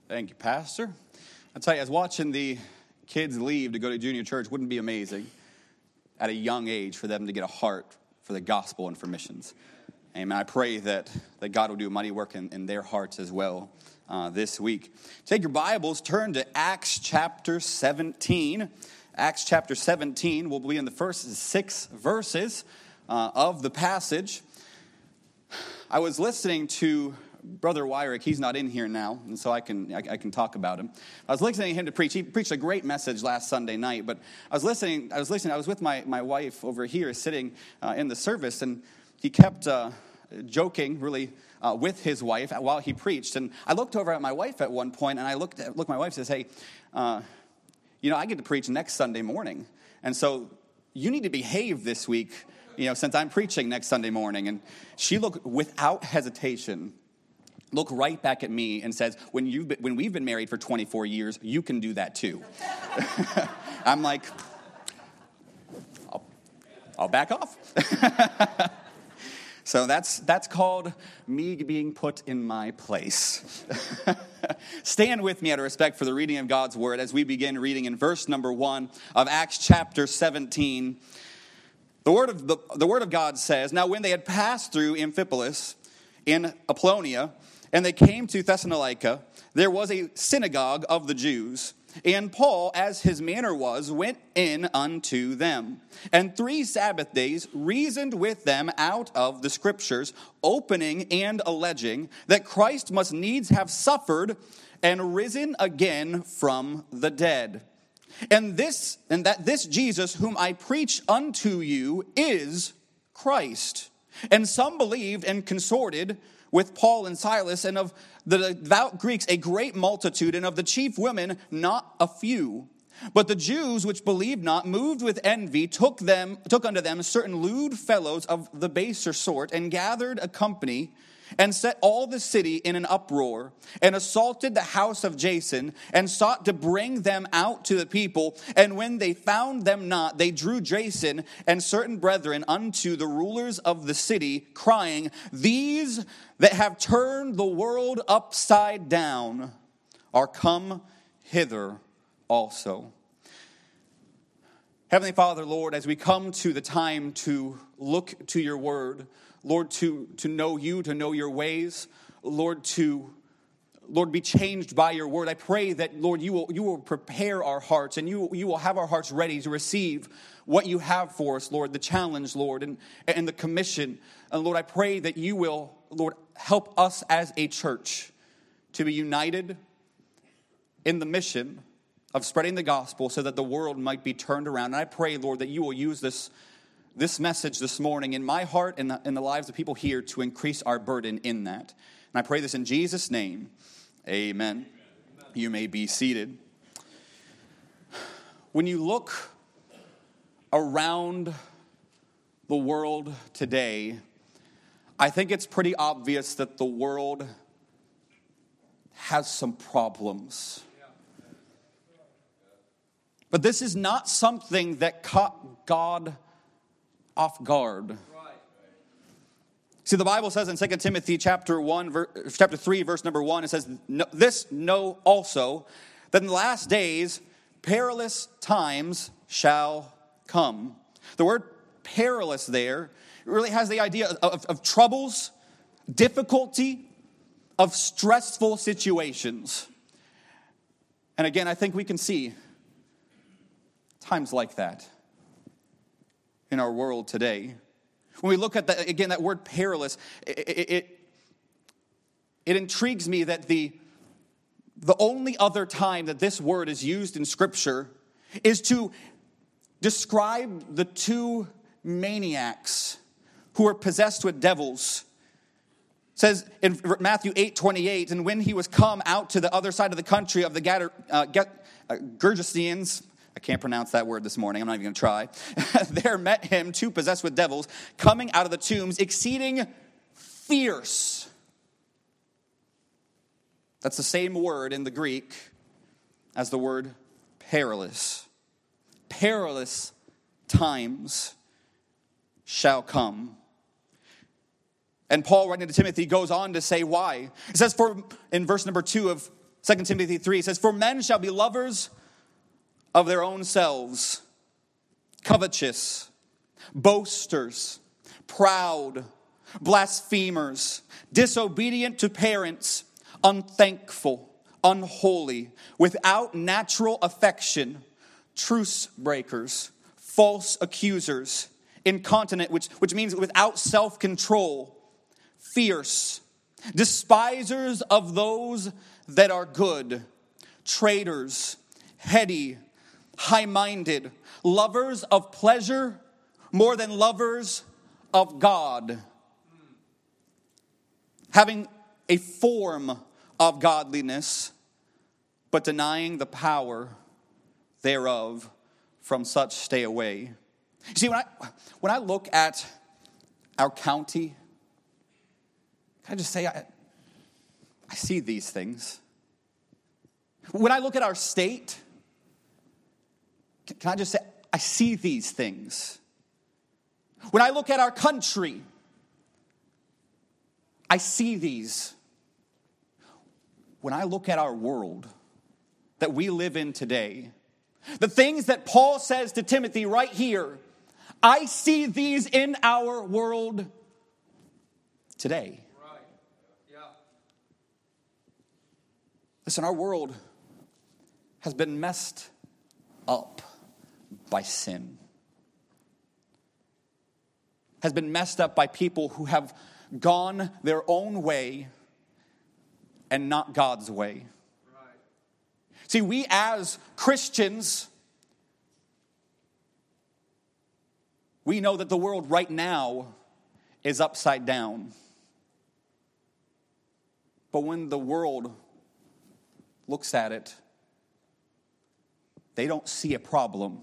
Thank you, Pastor. I'll tell you, I was watching the kids leave to go to junior church. Wouldn't it be amazing at a young age for them to get a heart for the gospel and for missions? Amen. I pray that God will do a mighty work in their hearts as well this week. Take your Bibles, turn to Acts chapter 17. Acts chapter 17 will be in the first 6 verses of the passage. I was listening to Brother Wyrick. He's not in here now, and so I can talk about him. I was listening to him to preach. He preached a great message last Sunday night, but I was with my wife over here sitting in the service, and he kept joking really with his wife while he preached. And I looked over at my wife at one point, and I looked at my wife and says, "Hey, I get to preach next Sunday morning, and so you need to behave this week, since I'm preaching next Sunday morning." And she looked without hesitation, looked right back at me and says, when we've been married for 24 years, you can do that too. I'm like, I'll back off. So that's called me being put in my place. Stand with me out of respect for the reading of God's word as we begin reading in verse number 1 of Acts chapter 17. The word of God says, "Now when they had passed through Amphipolis in Apollonia, and they came to Thessalonica, there was a synagogue of the Jews. And Paul, as his manner was, went in unto them. And 3 Sabbath days reasoned with them out of the Scriptures, opening and alleging that Christ must needs have suffered and risen again from the dead. And that this Jesus whom I preach unto you is Christ. And some believed and consorted with Paul and Silas, and of the devout Greeks a great multitude, and of the chief women not a few. But the Jews which believed not, moved with envy, took unto them certain lewd fellows of the baser sort, and gathered a company, and set all the city in an uproar, and assaulted the house of Jason, and sought to bring them out to the people. And when they found them not, they drew Jason and certain brethren unto the rulers of the city, crying, These that have turned the world upside down are come hither also." Heavenly Father, Lord, as we come to the time to look to your word, Lord, to know you, to know your ways, Lord, be changed by your word. I pray that, Lord, you will prepare our hearts, and you will have our hearts ready to receive what you have for us, Lord, the challenge, Lord, and the commission. And Lord, I pray that you will, Lord, help us as a church to be united in the mission of spreading the gospel so that the world might be turned around. And I pray, Lord, that you will use this message this morning in my heart and in the lives of people here to increase our burden in that. And I pray this in Jesus' name. Amen. You may be seated. When you look around the world today, I think it's pretty obvious that the world has some problems. But this is not something that caught God off guard. See, the Bible says in 2 Timothy chapter 3, verse number 1, it says, "This know also, that in the last days perilous times shall come." The word perilous there really has the idea of troubles, difficulty, of stressful situations. And again, I think we can see times like that in our world today. When we look at that word perilous, it intrigues me that the only other time that this word is used in Scripture is to describe the 2 maniacs who are possessed with devils. It says in Matthew 8:28, "And when he was come out to the other side of the country of the Gergesenes," I can't pronounce that word this morning. I'm not even going to try. "There met him 2 possessed with devils, coming out of the tombs, exceeding fierce." That's the same word in the Greek as the word perilous. Perilous times shall come. And Paul, writing to Timothy, goes on to say why. It says in verse number 2 of 2 Timothy 3 says, "For men shall be lovers of their own selves, covetous, boasters, proud, blasphemers, disobedient to parents, unthankful, unholy, without natural affection, truce breakers, false accusers, incontinent," which means without self-control, "fierce, despisers of those that are good, traitors, heady, high-minded, lovers of pleasure more than lovers of God, having a form of godliness, but denying the power thereof. From such stay away." You see, when I look at our county, can I just say I see these things. When I look at our state, can I just say I see these things. When I look at our country, I see these. When I look at our world that we live in today, the things that Paul says to Timothy right here, I see these in our world today. Right. Yeah. Listen, our world has been messed up by sin. Has been messed up by people who have gone their own way and not God's way. Right. See, we as Christians, we know that the world right now is upside down. But when the world looks at it, they don't see a problem.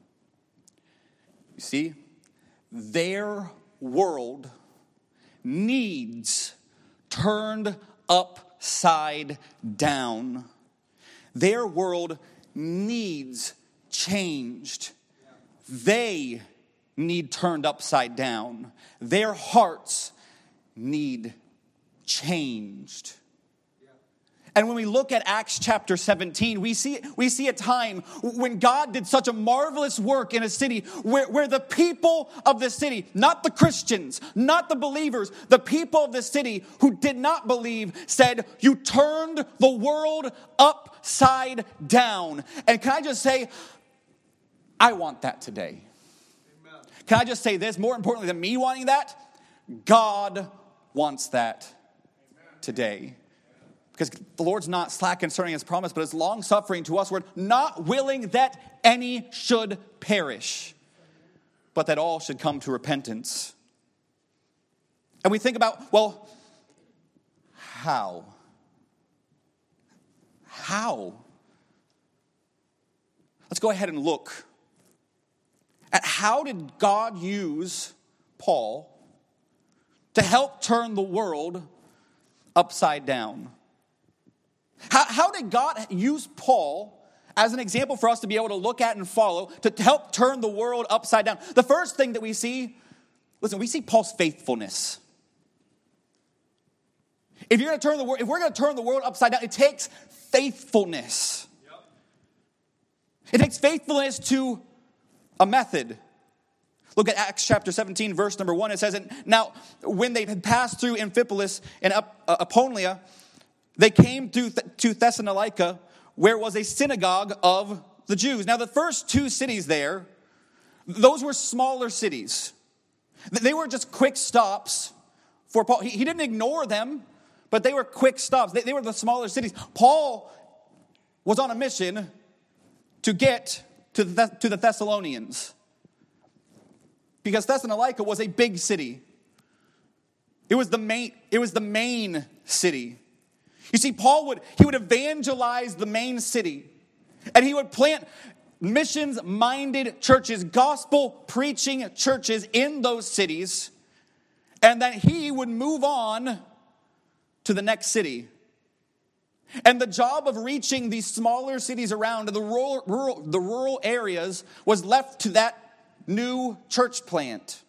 You see, their world needs turned upside down. Their world needs changed. They need turned upside down. Their hearts need changed. And when we look at Acts chapter 17, we see a time when God did such a marvelous work in a city where the people of the city, not the Christians, not the believers, the people of the city who did not believe said, "You turned the world upside down." And can I just say, I want that today. Amen. Can I just say this, more importantly than me wanting that, God wants that today. Because the Lord's not slack concerning his promise, but is long-suffering to us. We're not willing that any should perish, but that all should come to repentance. And we think about, well, how? How? Let's go ahead and look at how did God use Paul to help turn the world upside down? How did God use Paul as an example for us to be able to look at and follow to help turn the world upside down? The first thing that we see, listen, we see Paul's faithfulness. If we're going to turn the world upside down, it takes faithfulness. Yep. It takes faithfulness to a method. Look at Acts chapter 17, verse number 1. It says, "And now when they had passed through Amphipolis and Apollonia, they came to Thessalonica, where was a synagogue of the Jews." Now, the first two cities there, those were smaller cities. They were just quick stops for Paul. He didn't ignore them, but they were quick stops. They were the smaller cities. Paul was on a mission to get to the Thessalonians, because Thessalonica was a big city. It was the main city. You see, Paul would evangelize the main city, and he would plant missions-minded churches, gospel-preaching churches in those cities, and then he would move on to the next city. And the job of reaching these smaller cities around the rural areas was left to that new church plant.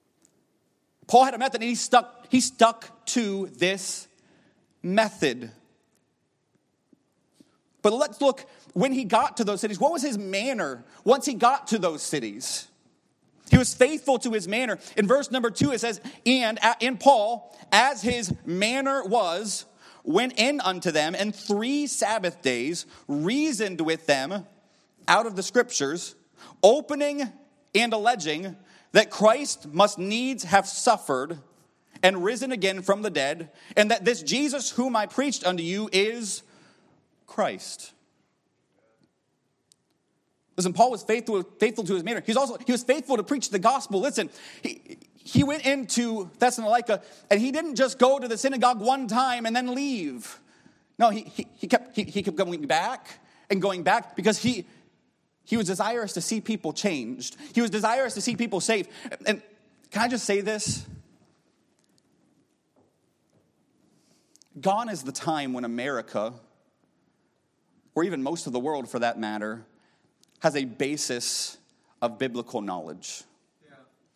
Paul had a method, and he stuck to this method. But let's look, when he got to those cities, what was his manner once he got to those cities? He was faithful to his manner. In verse number 2, it says, and in Paul, as his manner was, went in unto them, and 3 Sabbath days reasoned with them out of the scriptures, opening and alleging that Christ must needs have suffered and risen again from the dead, and that this Jesus whom I preached unto you is Christ. Listen, Paul was faithful to his manner. He was faithful to preach the gospel. Listen, he went into Thessalonica, and he didn't just go to the synagogue one time and then leave. No, he kept going back and going back because he was desirous to see people changed. He was desirous to see people saved. And can I just say this? Gone is the time when America, or even most of the world for that matter, has a basis of biblical knowledge. Yeah.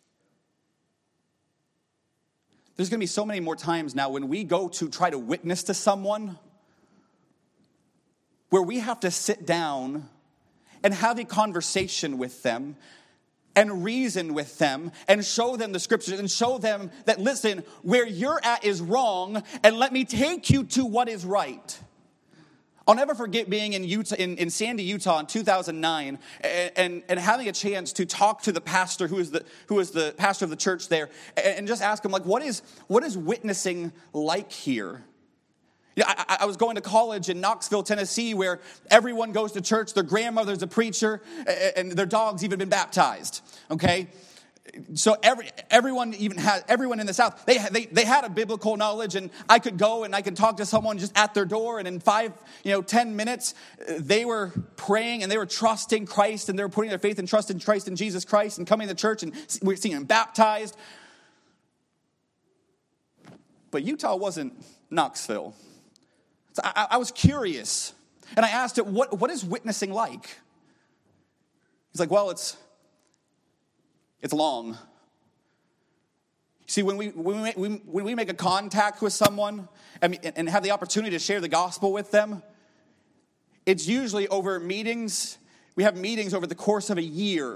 There's going to be so many more times now when we go to try to witness to someone where we have to sit down and have a conversation with them and reason with them and show them the scriptures and show them that, listen, where you're at is wrong, and let me take you to what is right. I'll never forget being in Utah, in Sandy, Utah in 2009 and having a chance to talk to the pastor who is the pastor of the church there and just ask him, like, what is witnessing like here? You know, I was going to college in Knoxville, Tennessee, where everyone goes to church. Their grandmother's a preacher, and their dog's even been baptized. Okay, so everyone in the South, they had a biblical knowledge, and I could go and I could talk to someone just at their door, and in 10 minutes, they were praying and they were trusting Christ, and they were putting their faith and trust in Christ and Jesus Christ, and coming to church, and we're seeing them baptized. But Utah wasn't Knoxville. So I was curious, and I asked it, what is witnessing like? He's like, well, it's long. See, when we make a contact with someone and have the opportunity to share the gospel with them, it's usually over meetings. We have meetings over the course of a year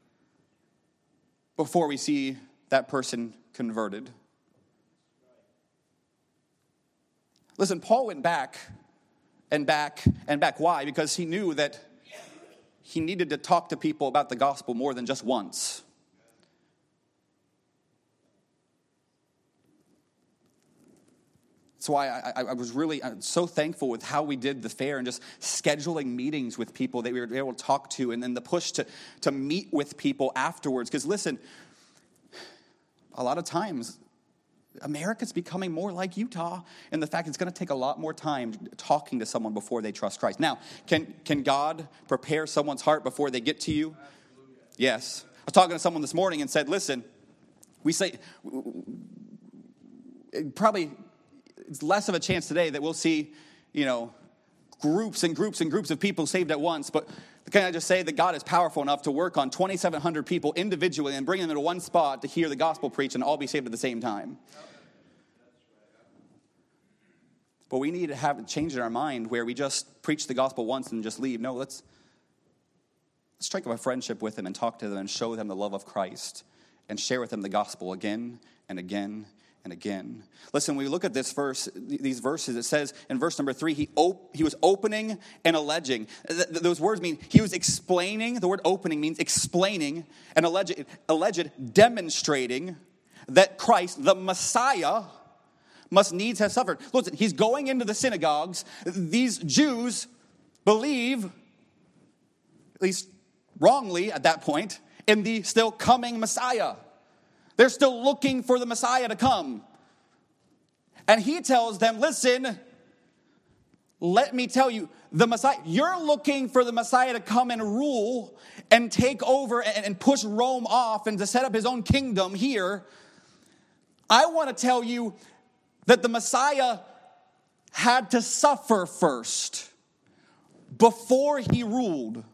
before we see that person converted. Listen, Paul went back and back and back. Why? Because he knew that he needed to talk to people about the gospel more than just once. That's why I was really so thankful with how we did the fair and just scheduling meetings with people that we were able to talk to, and then the push to meet with people afterwards. Because listen, a lot of times, America's becoming more like Utah in the fact it's going to take a lot more time talking to someone before they trust Christ. Now, can God prepare someone's heart before they get to you? Absolutely. Yes. I was talking to someone this morning and said, listen, we say probably it's less of a chance today that we'll see, groups and groups and groups of people saved at once, but can I just say that God is powerful enough to work on 2,700 people individually and bring them into one spot to hear the gospel preached and all be saved at the same time. But we need to have a change in our mind where we just preach the gospel once and just leave. No, let's strike up a friendship with them and talk to them and show them the love of Christ and share with them the gospel again and again and again. Listen, when we look at this verse, these verses, it says in verse number 3, he was opening and alleging. Those words mean he was explaining. The word opening means explaining, and alleged demonstrating that Christ, the Messiah, must needs have suffered. Listen, he's going into the synagogues. These Jews believe, at least wrongly at that point, in the still coming Messiah. They're still looking for the Messiah to come. And he tells them, listen, let me tell you, the Messiah, you're looking for the Messiah to come and rule and take over and push Rome off and to set up his own kingdom here. I want to tell you that the Messiah had to suffer first before he ruled.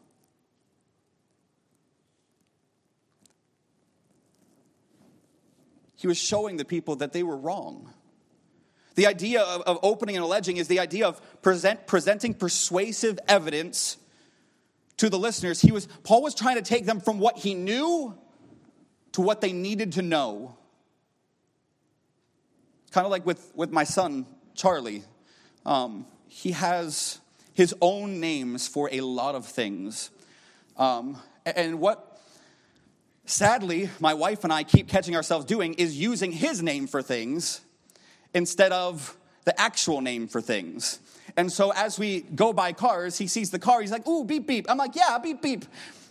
He was showing the people that they were wrong. The idea of opening and alleging is the idea of presenting persuasive evidence to the listeners. Paul was trying to take them from what he knew to what they needed to know. Kind of like with my son, Charlie. He has his own names for a lot of things. And what, sadly, my wife and I keep catching ourselves doing is using his name for things instead of the actual name for things. And so as we go by cars, he sees the car, he's like, ooh, beep, beep. I'm like, yeah, beep, beep.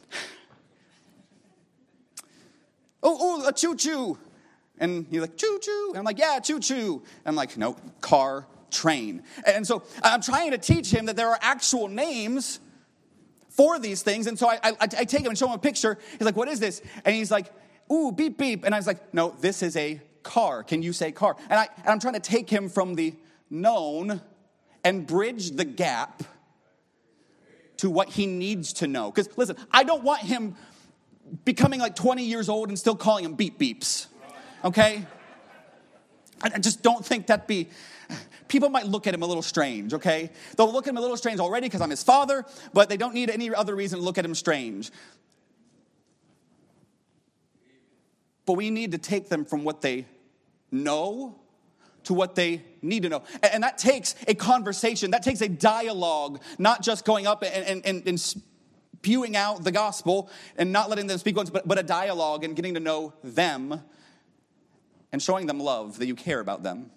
Oh, a choo-choo. And he's like, choo-choo. And I'm like, yeah, choo-choo. And I'm like, no, car, train. And so I'm trying to teach him that there are actual names for these things. And so I take him and show him a picture. He's like, what is this? And he's like, ooh, beep, beep. And I was like, no, this is a car. Can you say car? And I'm trying to take him from the known and bridge the gap to what he needs to know. Because listen, I don't want him becoming like 20 years old and still calling him beep beeps. Okay? I just don't think that'd be... People might look at him a little strange, okay? They'll look at him a little strange already because I'm his father, but they don't need any other reason to look at him strange. But we need to take them from what they know to what they need to know. And that takes a conversation. That takes a dialogue, not just going up and spewing out the gospel and not letting them speak once, but a dialogue and getting to know them and showing them love, that you care about them.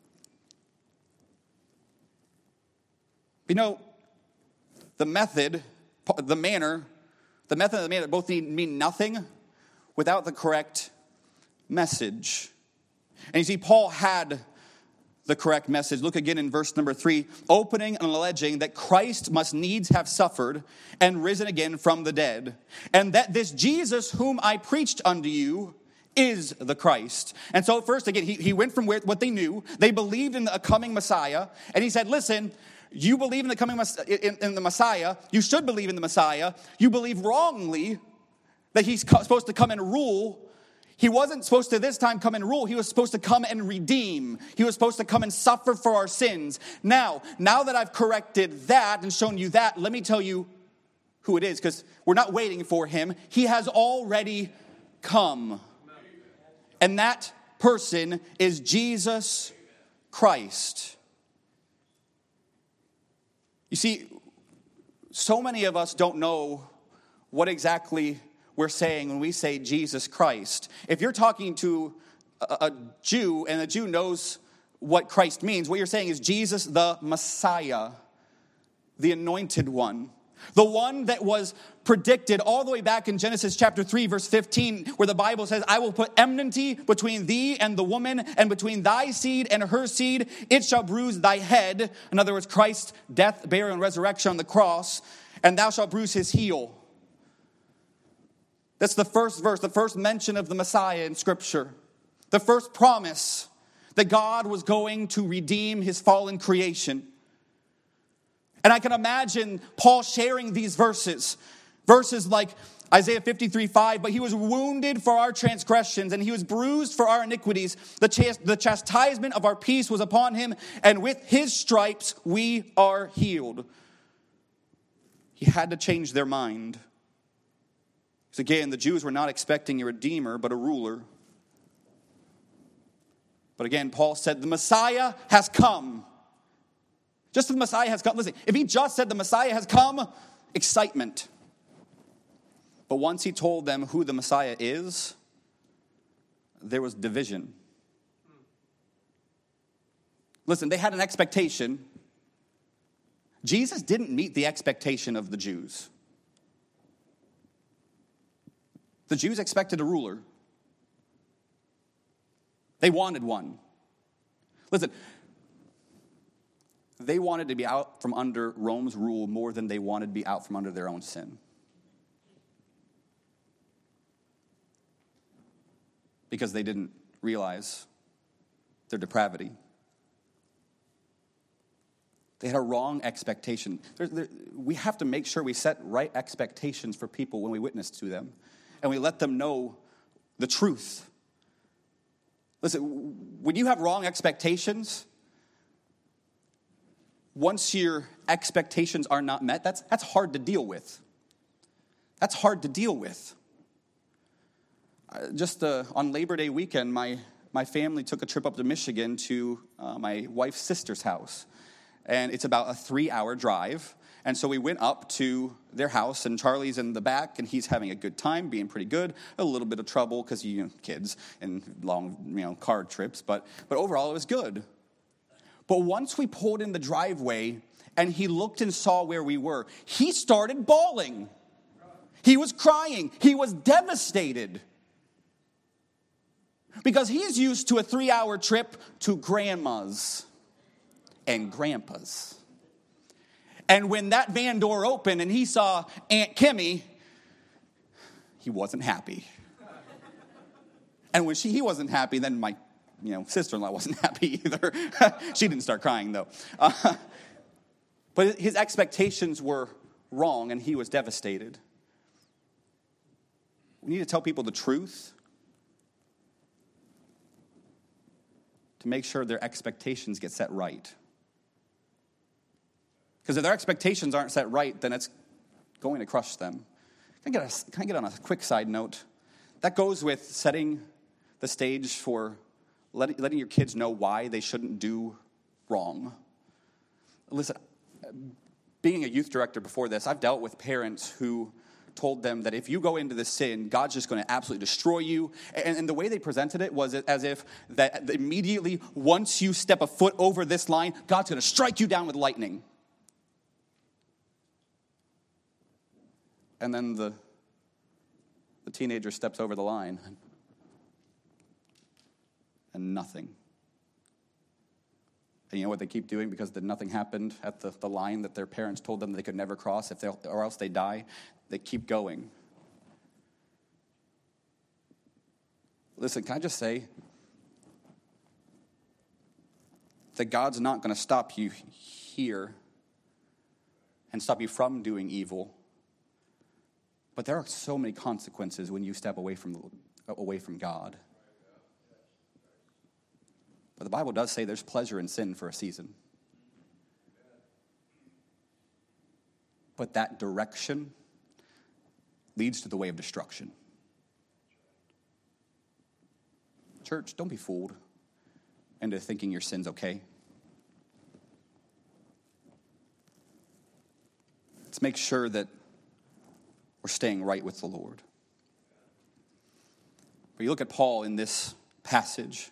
You know, the method and the manner both mean nothing without the correct message. And you see, Paul had the correct message. Look again in verse number 3, opening and alleging that Christ must needs have suffered and risen again from the dead, and that this Jesus whom I preached unto you is the Christ. And so first, again, he went from what they knew. They believed in a coming Messiah, and he said, listen, you believe in the coming in the Messiah. You should believe in the Messiah. You believe wrongly that he's supposed to come and rule. He wasn't supposed to this time come and rule. He was supposed to come and redeem. He was supposed to come and suffer for our sins. Now that I've corrected that and shown you that, let me tell you who it is, because we're not waiting for him. He has already come. And that person is Jesus Christ. You see, so many of us don't know what exactly we're saying when we say Jesus Christ. If you're talking to a Jew and a Jew knows what Christ means, what you're saying is Jesus the Messiah, the anointed one. The one that was predicted all the way back in Genesis chapter 3, verse 15, where the Bible says, I will put enmity between thee and the woman, and between thy seed and her seed. It shall bruise thy head. In other words, Christ's death, burial, and resurrection on the cross. And thou shalt bruise his heel. That's the first verse, the first mention of the Messiah in Scripture. The first promise that God was going to redeem his fallen creation. And I can imagine Paul sharing these verses like Isaiah 53:5, but he was wounded for our transgressions, and he was bruised for our iniquities. The chastisement of our peace was upon him, and with his stripes we are healed. He had to change their mind. Because again, the Jews were not expecting a redeemer, but a ruler. But again, Paul said, the Messiah has come. Just the Messiah has come. Listen, if he just said the Messiah has come, excitement. But once he told them who the Messiah is, there was division. Listen, they had an expectation. Jesus didn't meet the expectation of the Jews. The Jews expected a ruler. They wanted one. Listen, they wanted to be out from under Rome's rule more than they wanted to be out from under their own sin. Because they didn't realize their depravity. They had a wrong expectation. We have to make sure we set right expectations for people when we witness to them. And we let them know the truth. Listen, when you have wrong expectations, once your expectations are not met, that's hard to deal with. That's hard to deal with. On Labor Day weekend, my family took a trip up to Michigan to my wife's sister's house. And it's about a 3-hour drive. And so we went up to their house, and Charlie's in the back, and he's having a good time, being pretty good. A little bit of trouble because, kids and long, car trips. But overall, it was good. But once we pulled in the driveway, and he looked and saw where we were, he started bawling. He was crying. He was devastated. Because he's used to a 3-hour trip to grandma's and grandpa's. And when that van door opened and he saw Aunt Kimmy, he wasn't happy. And when he wasn't happy, then my sister-in-law wasn't happy either. She didn't start crying, though. But his expectations were wrong, and he was devastated. We need to tell people the truth to make sure their expectations get set right. Because if their expectations aren't set right, then it's going to crush them. Can I get on a quick side note? That goes with setting the stage for letting your kids know why they shouldn't do wrong. Listen, being a youth director before this, I've dealt with parents who told them that if you go into this sin, God's just going to absolutely destroy you. And the way they presented it was as if that immediately, once you step a foot over this line, God's going to strike you down with lightning. And then the teenager steps over the line, and nothing. And you know what they keep doing because nothing happened at the line that their parents told them they could never cross or else they die? They keep going. Listen, can I just say that God's not going to stop you here and stop you from doing evil. But there are so many consequences when you step away from God. But the Bible does say there's pleasure in sin for a season. But that direction leads to the way of destruction. Church, don't be fooled into thinking your sin's okay. Let's make sure that we're staying right with the Lord. But you look at Paul in this passage.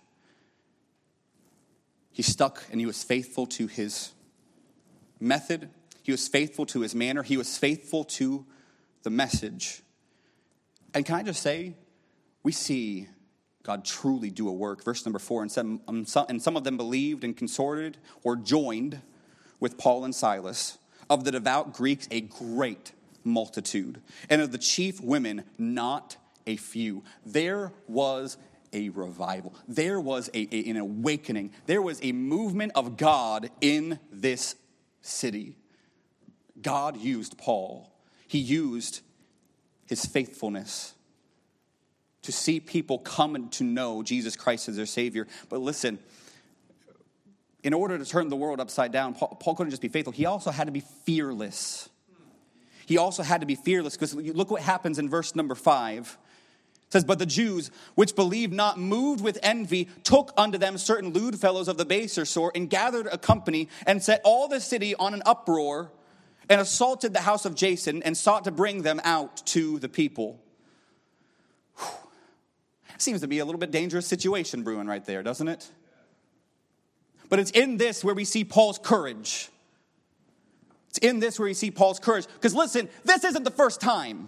He stuck and he was faithful to his method. He was faithful to his manner. He was faithful to the message. And can I just say, we see God truly do a work. Verse number 4, and some of them believed and consorted or joined with Paul and Silas. Of the devout Greeks, a great multitude. And of the chief women, not a few. There was a revival. There was an awakening. There was a movement of God in this city. God used Paul. He used his faithfulness to see people come to know Jesus Christ as their Savior. But listen, in order to turn the world upside down, Paul couldn't just be faithful. He also had to be fearless. He also had to be fearless because look what happens in verse number 5. It says, but the Jews, which believed not, moved with envy, took unto them certain lewd fellows of the baser sort, and gathered a company, and set all the city on an uproar, and assaulted the house of Jason, and sought to bring them out to the people. Whew. Seems to be a little bit dangerous situation brewing right there, doesn't it? But it's in this where we see Paul's courage. It's in this where we see Paul's courage. Because listen, this isn't the first time.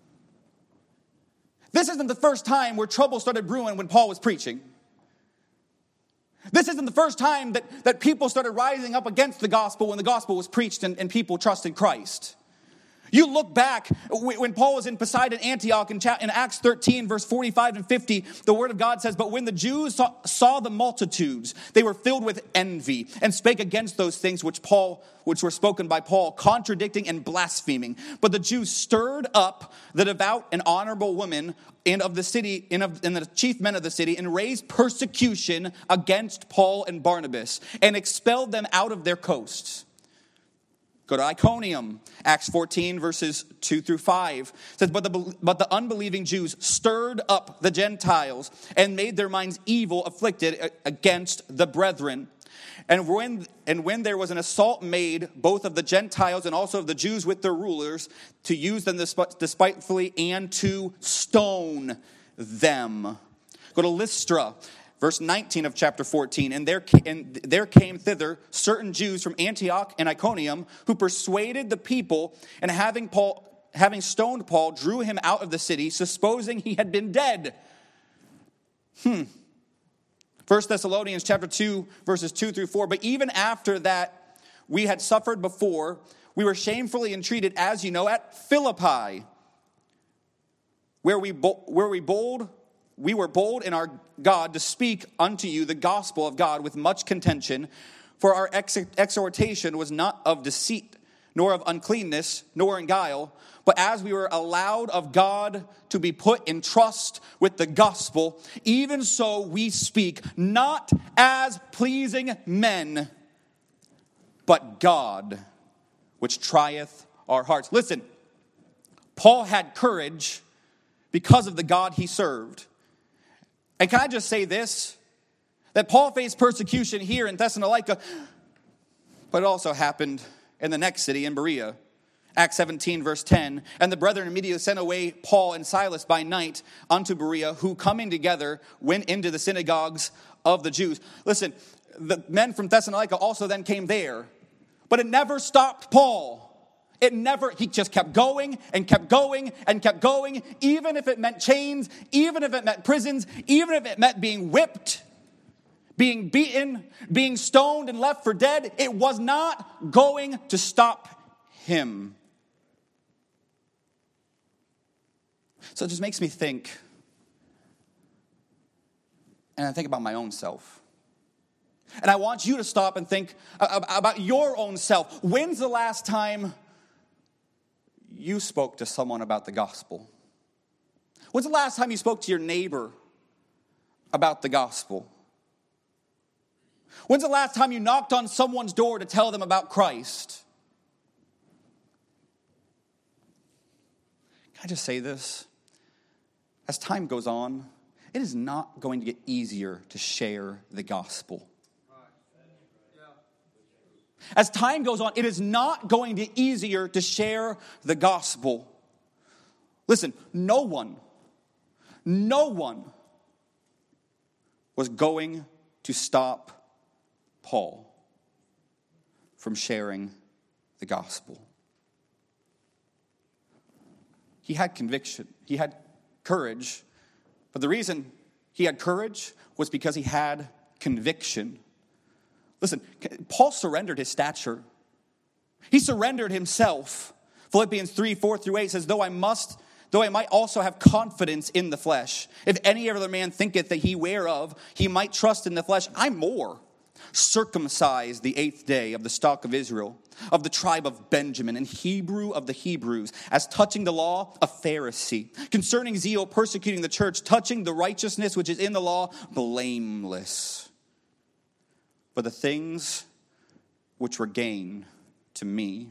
This isn't the first time where trouble started brewing when Paul was preaching. This isn't the first time that people started rising up against the gospel when the gospel was preached and people trusted Christ. You look back when Paul was in Poseidon, Antioch, in Acts 13, verse 45 and 50, the word of God says, but when the Jews saw the multitudes, they were filled with envy and spake against those things which were spoken by Paul, contradicting and blaspheming. But the Jews stirred up the devout and honorable women and of the city, and the chief men of the city, and raised persecution against Paul and Barnabas, and expelled them out of their coasts. Go to Iconium, Acts 14, verses 2 through 5. It says, but the unbelieving Jews stirred up the Gentiles and made their minds evil, afflicted against the brethren. And when there was an assault made, both of the Gentiles and also of the Jews with their rulers, to use them despitefully and to stone them. Go to Lystra. Verse 19 of chapter 14, and there came thither certain Jews from Antioch and Iconium who persuaded the people, and having stoned Paul, drew him out of the city, supposing he had been dead. 1 Thessalonians chapter 2, verses 2 through 4. But even after that we had suffered before, we were shamefully entreated, as you know, at Philippi, where we were bold in our God to speak unto you the gospel of God with much contention, for our exhortation was not of deceit, nor of uncleanness, nor in guile, but as we were allowed of God to be put in trust with the gospel, even so we speak, not as pleasing men, but God, which trieth our hearts. Listen, Paul had courage because of the God he served. And can I just say this? That Paul faced persecution here in Thessalonica, but it also happened in the next city, in Berea. Acts 17, verse 10. And the brethren immediately sent away Paul and Silas by night unto Berea, who coming together went into the synagogues of the Jews. Listen, the men from Thessalonica also then came there, but it never stopped Paul. He just kept going and kept going and kept going, even if it meant chains, even if it meant prisons, even if it meant being whipped, being beaten, being stoned and left for dead. It was not going to stop him. So it just makes me think, and I think about my own self. And I want you to stop and think about your own self. When's the last time you spoke to someone about the gospel? When's the last time you spoke to your neighbor about the gospel? When's the last time you knocked on someone's door to tell them about Christ? Can I just say this? As time goes on, it is not going to get easier to share the gospel. As time goes on, it is not going to get easier to share the gospel. Listen, no one was going to stop Paul from sharing the gospel. He had conviction. He had courage. But the reason he had courage was because he had conviction. Listen, Paul surrendered his stature. He surrendered himself. Philippians 3, 4 through 8 says, though I might also have confidence in the flesh. If any other man thinketh that he whereof he might trust in the flesh, I'm more. Circumcised the 8th day of the stock of Israel, of the tribe of Benjamin, and Hebrew of the Hebrews, as touching the law, a Pharisee. Concerning zeal, persecuting the church, touching the righteousness which is in the law, blameless. But the things which were gain to me,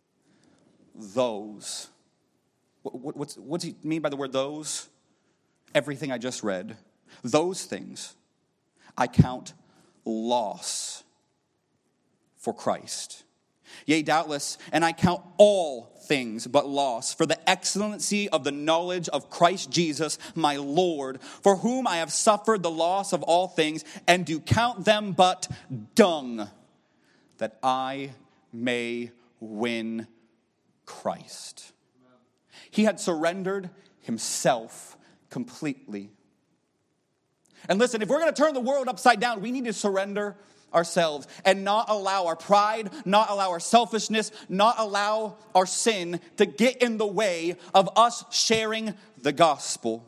those. What's he mean by the word those? Everything I just read. Those things I count loss for Christ. Yea, doubtless, and I count all things but loss for the excellency of the knowledge of Christ Jesus, my Lord, for whom I have suffered the loss of all things, and do count them but dung, that I may win Christ. He had surrendered himself completely. And listen, if we're going to turn the world upside down, we need to surrender ourselves and not allow our pride, not allow our selfishness, not allow our sin to get in the way of us sharing the gospel.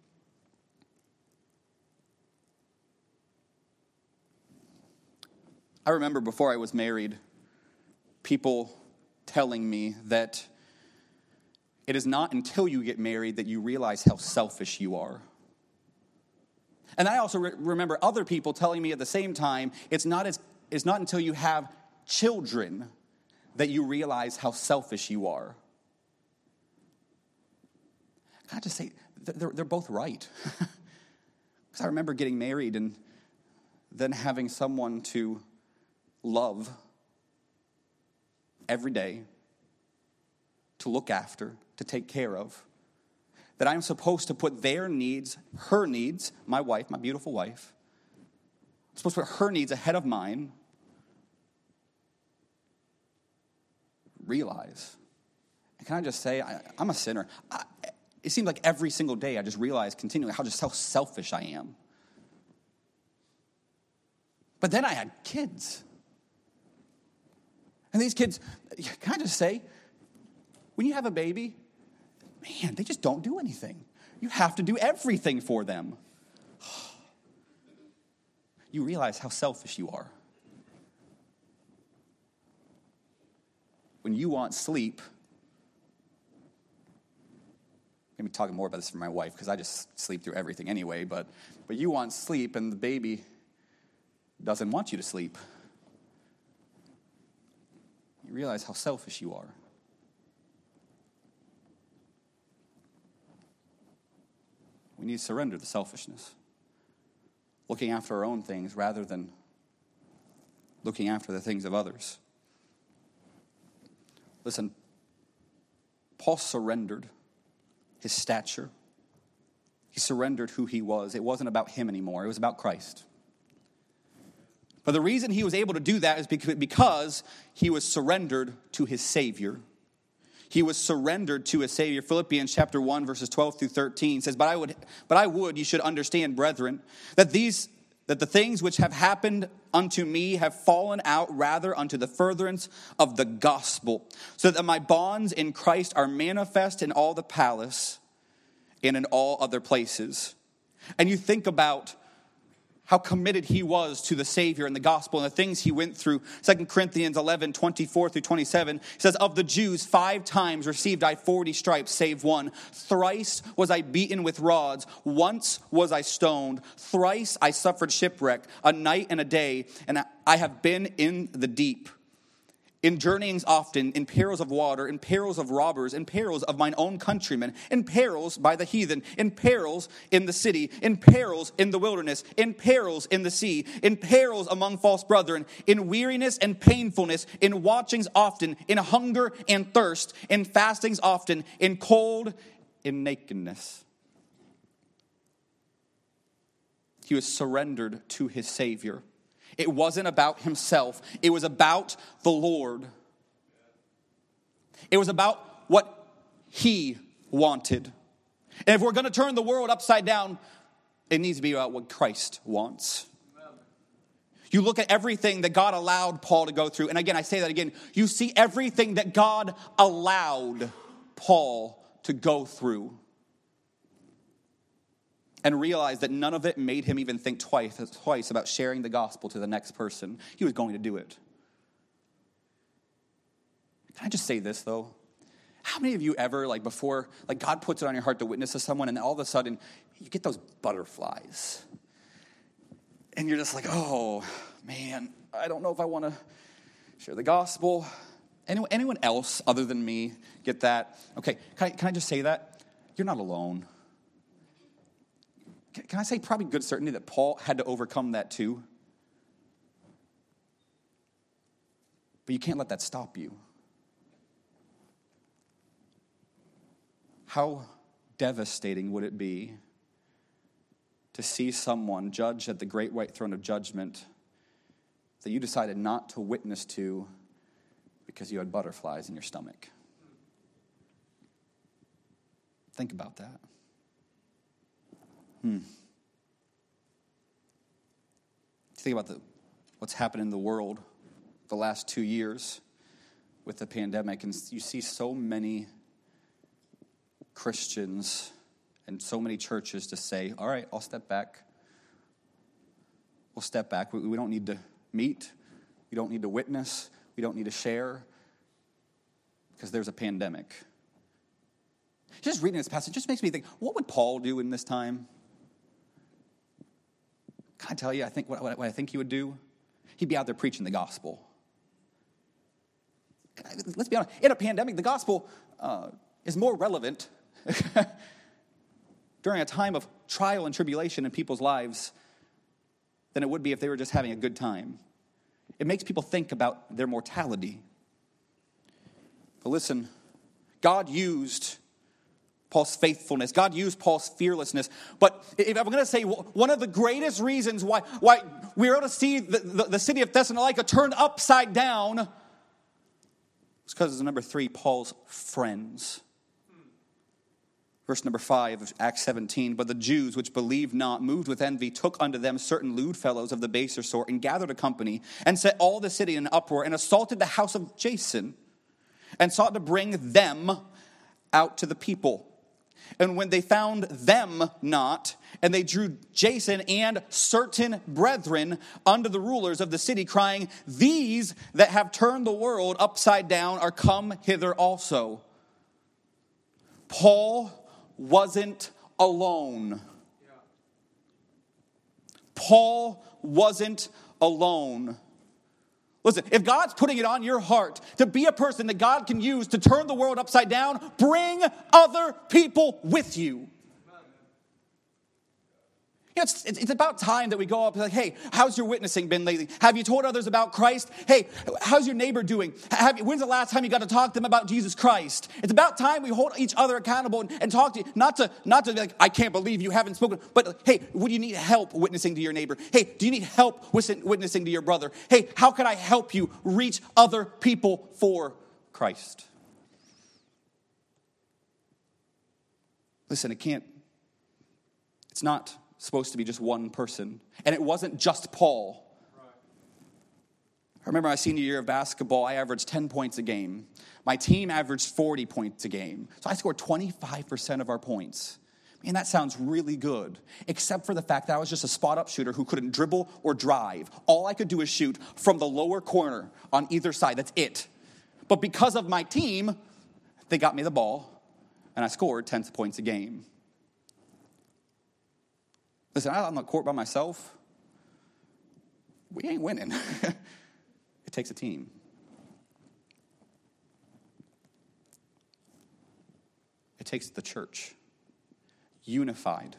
I remember before I was married, people telling me that it is not until you get married that you realize how selfish you are. And I also remember other people telling me at the same time, it's not until you have children that you realize how selfish you are. Can I just say, they're both right. Because I remember getting married and then having someone to love every day, to look after, to take care of, that I'm supposed to put their needs, her needs, my wife, my beautiful wife, I'm supposed to put her needs ahead of mine. Realize. And can I just say, I'm a sinner. It seems like every single day I just realize continually how selfish I am. But then I had kids. And these kids, can I just say, when you have a baby, man, they just don't do anything. You have to do everything for them. You realize how selfish you are. When you want sleep, I'm going to be talking more about this for my wife because I just sleep through everything anyway, but you want sleep and the baby doesn't want you to sleep. You realize how selfish you are. We need to surrender the selfishness. Looking after our own things rather than looking after the things of others. Listen, Paul surrendered his stature. He surrendered who he was. It wasn't about him anymore. It was about Christ. But the reason he was able to do that is because he was surrendered to his Savior. He was surrendered to his Savior. Philippians chapter 1, verses 12 through 13 says, But I would you should understand, brethren, that the things which have happened unto me have fallen out rather unto the furtherance of the gospel, so that my bonds in Christ are manifest in all the palace and in all other places. And you think about how committed he was to the Savior and the gospel and the things he went through. 2 Corinthians 11, 24 through 27 says, Of the Jews 5 times received I 40 stripes, save one. Thrice was I beaten with rods. Once was I stoned. Thrice I suffered shipwreck, a night and a day, and I have been in the deep. In journeyings often, in perils of water, in perils of robbers, in perils of mine own countrymen, in perils by the heathen, in perils in the city, in perils in the wilderness, in perils in the sea, in perils among false brethren, in weariness and painfulness, in watchings often, in hunger and thirst, in fastings often, in cold, in nakedness. He was surrendered to his Savior. It wasn't about himself. It was about the Lord. It was about what he wanted. And if we're going to turn the world upside down, it needs to be about what Christ wants. You look at everything that God allowed Paul to go through. And again, I say that again. You see everything that God allowed Paul to go through. And realize that none of it made him even think twice about sharing the gospel to the next person. He was going to do it. Can I just say this, though? How many of you ever, before, God puts it on your heart to witness to someone, and all of a sudden, you get those butterflies. And you're just like, oh, man, I don't know if I want to share the gospel. Anyone else other than me get that? Okay, can I just say that? You're not alone. Can I say probably good certainty that Paul had to overcome that too? But you can't let that stop you. How devastating would it be to see someone judged at the great white throne of judgment that you decided not to witness to because you had butterflies in your stomach? Think about that. Think about what's happened in the world the last 2 years with the pandemic, and you see so many Christians and so many churches to say, all right, I'll step back. We'll step back. We don't need to meet. We don't need to witness. We don't need to share because there's a pandemic. Just reading this passage just makes me think, what would Paul do in this time? Can I tell you, I think what I think he would do? He'd be out there preaching the gospel. let's be honest, in a pandemic, the gospel is more relevant during a time of trial and tribulation in people's lives than it would be if they were just having a good time. It makes people think about their mortality. But listen, God used Paul's faithfulness. God used Paul's fearlessness. But if I'm going to say one of the greatest reasons why we're able to see the city of Thessalonica turned upside down is because of number 3, Paul's friends. Verse number 5 of Acts 17, but the Jews which believed not, moved with envy, took unto them certain lewd fellows of the baser sort, and gathered a company, and set all the city in an uproar, and assaulted the house of Jason, and sought to bring them out to the people. And when they found them not, and they drew Jason and certain brethren unto the rulers of the city, crying, these that have turned the world upside down are come hither also. Paul wasn't alone. Paul wasn't alone. Listen, if God's putting it on your heart to be a person that God can use to turn the world upside down, bring other people with you. You know, it's about time that we go up and like, hey, how's your witnessing been lately? Have you told others about Christ? Hey, how's your neighbor doing? When's the last time you got to talk to them about Jesus Christ? It's about time we hold each other accountable and talk to you. Not to be like, I can't believe you haven't spoken. But hey, would you need help witnessing to your neighbor? Hey, do you need help witnessing to your brother? Hey, how can I help you reach other people for Christ? Listen, it's not supposed to be just one person. And it wasn't just Paul. Right. I remember my senior year of basketball, I averaged 10 points a game. My team averaged 40 points a game. So I scored 25% of our points. Man, that sounds really good, except for the fact that I was just a spot-up shooter who couldn't dribble or drive. All I could do is shoot from the lower corner on either side. That's it. But because of my team, they got me the ball, and I scored 10 points a game. Listen, I'm on the court by myself. We ain't winning. It takes a team. It takes the church, unified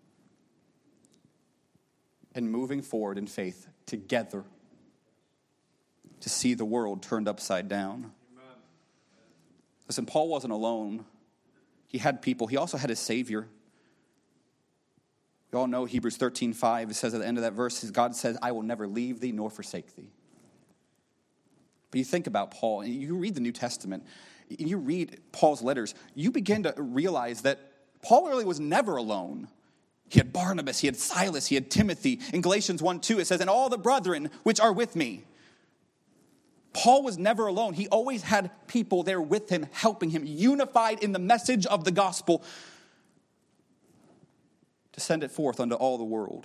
and moving forward in faith together to see the world turned upside down. Amen. Listen, Paul wasn't alone. He had people. He also had his Savior. We all know Hebrews 13:5. It says at the end of that verse, God says, I will never leave thee nor forsake thee. But you think about Paul, and you read the New Testament, and you read Paul's letters, you begin to realize that Paul really was never alone. He had Barnabas, he had Silas, he had Timothy. In Galatians 1:2, it says, and all the brethren which are with me. Paul was never alone. He always had people there with him, helping him, unified in the message of the gospel, to send it forth unto all the world.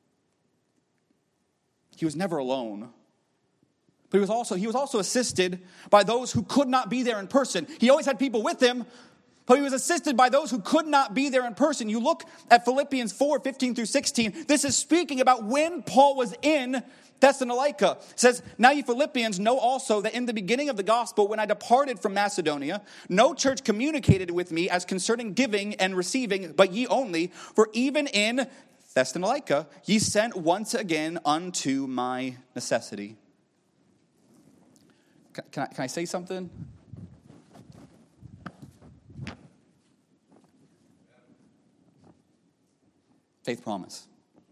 He was never alone. But he was also assisted by those who could not be there in person. He always had people with him, but he was assisted by those who could not be there in person. You look at Philippians 4:15-16. This is speaking about when Paul was in Thessalonica. It says, now you Philippians know also that in the beginning of the gospel, when I departed from Macedonia, no church communicated with me as concerning giving and receiving, but ye only. For even in Thessalonica, ye sent once again unto my necessity. Can I say something? Faith promise.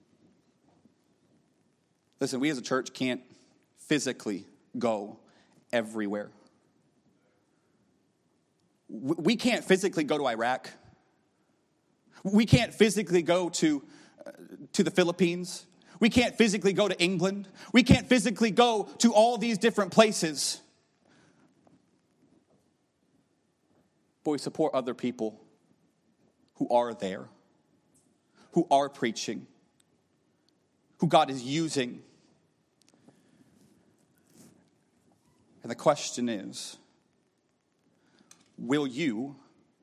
Listen, we as a church can't physically go everywhere. We can't physically go to Iraq. We can't physically go to the Philippines. We can't physically go to England. We can't physically go to all these different places. But we support other people who are there, who are preaching, who God is using. And the question is, will you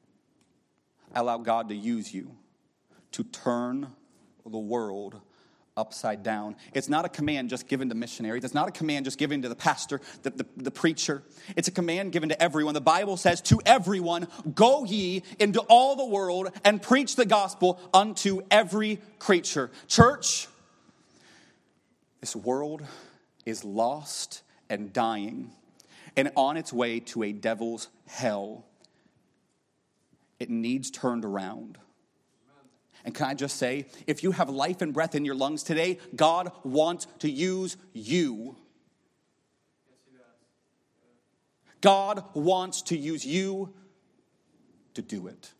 allow God to use you to turn the world upside down. It's not a command just given to missionaries. It's not a command just given to the pastor, the preacher. It's a command given to everyone. The Bible says, to everyone, go ye into all the world and preach the gospel unto every creature. Church, this world is lost and dying and on its way to a devil's hell. It needs turned around. And can I just say, if you have life and breath in your lungs today, God wants to use you. God wants to use you to do it.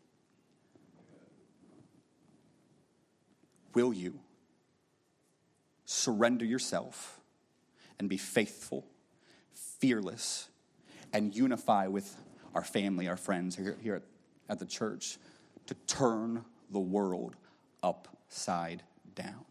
Will you surrender yourself and be faithful, fearless, and unify with our family, our friends here at the church to turn the world upside down?